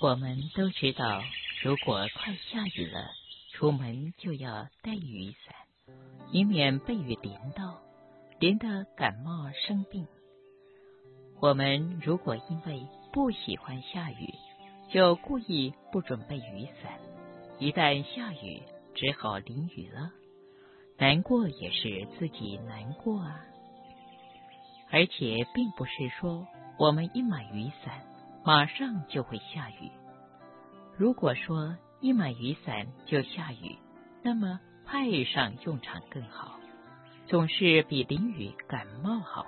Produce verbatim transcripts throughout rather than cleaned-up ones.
我们都知道，如果快下雨了，出门就要带雨伞，以免被雨淋到，淋得感冒生病。我们如果因为不喜欢下雨，就故意不准备雨伞，一旦下雨，只好淋雨了，难过也是自己难过啊。而且并不是说我们一买雨伞马上就会下雨。如果说一买雨伞就下雨，那么派上用场更好，总是比淋雨感冒好。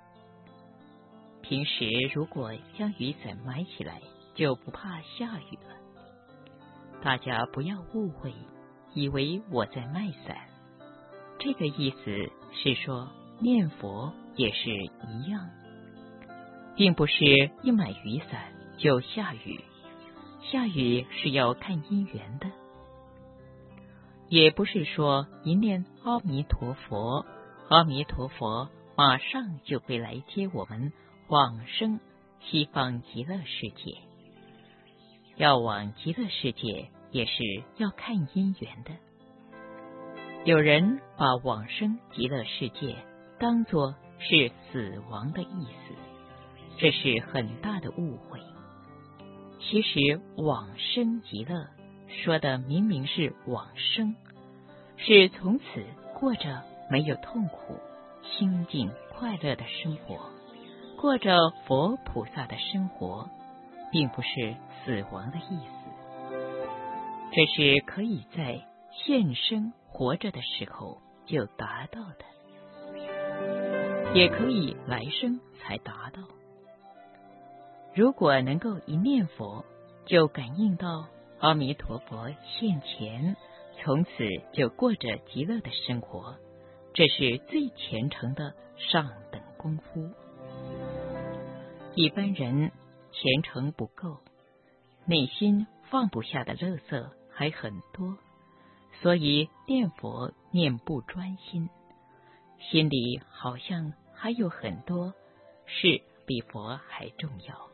平时如果将雨伞买起来，就不怕下雨了。大家不要误会，以为我在卖伞。这个意思是说，念佛也是一样，并不是一买雨伞就下雨，下雨是要看因缘的。也不是说一念阿弥陀佛，阿弥陀佛马上就会来接我们往生西方极乐世界。要往极乐世界也是要看因缘的。有人把往生极乐世界当作是死亡的意思，这是很大的误会。其实往生极乐说的明明是往生，是从此过着没有痛苦、清净快乐的生活，过着佛菩萨的生活，并不是死亡的意思。这是可以在现生活着的时候就达到的，也可以来生才达到。如果能够一念佛就感应到阿弥陀佛现前，从此就过着极乐的生活，这是最虔诚的上等功夫。一般人虔诚不够，内心放不下的垃圾还很多，所以念佛念不专心，心里好像还有很多事比佛还重要。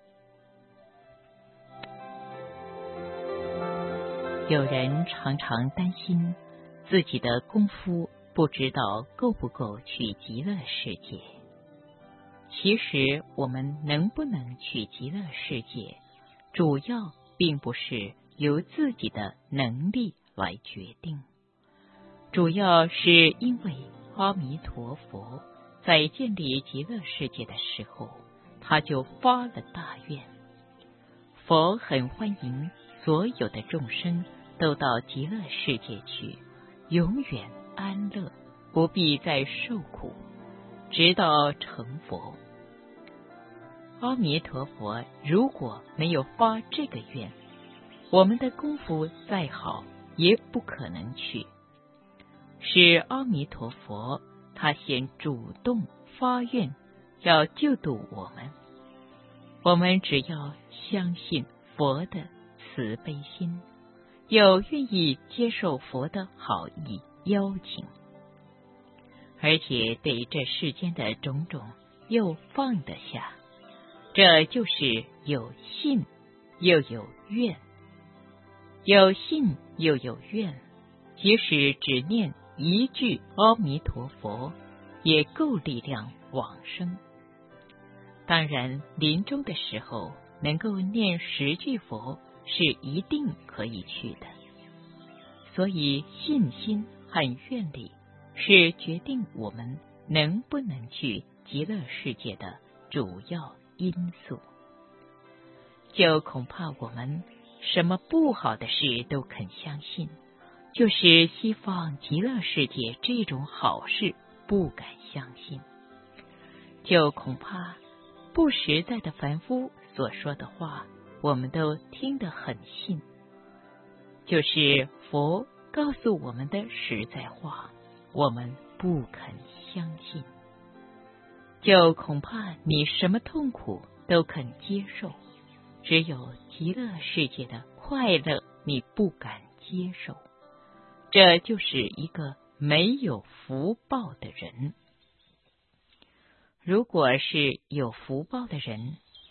有人常常担心自己的功夫不知道够不够去极乐世界。其实我们能不能去极乐世界，主要并不是由自己的能力来决定，主要是因为阿弥陀佛在建立极乐世界的时候，他就发了大愿。佛很欢迎所有的众生都到极乐世界去，永远安乐，不必再受苦，直到成佛。阿弥陀佛如果没有发这个愿，我们的功夫再好也不可能去。是阿弥陀佛他先主动发愿要救度我们，我们只要相信佛的慈悲心，又愿意接受佛的好意邀请，而且对这世间的种种又放得下，这就是有信又有愿。有信又有愿，即使只念一句阿弥陀佛也够力量往生。当然临终的时候能够念十句佛是一定可以去的。所以信心和愿力是决定我们能不能去极乐世界的主要因素。就恐怕我们什么不好的事都肯相信，就是西方极乐世界这种好事不敢相信，就恐怕不实在的凡夫所说的话我们都听得很信，就是佛告诉我们的实在话我们不肯相信，就恐怕你什么痛苦都肯接受，只有极乐世界的快乐你不敢接受，这就是一个没有福报的人。如果是有福报的人，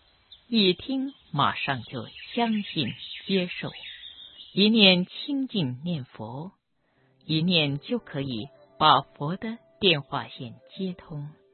一听马上就相信接受，一念清净念佛，一念就可以把佛的电话线接通，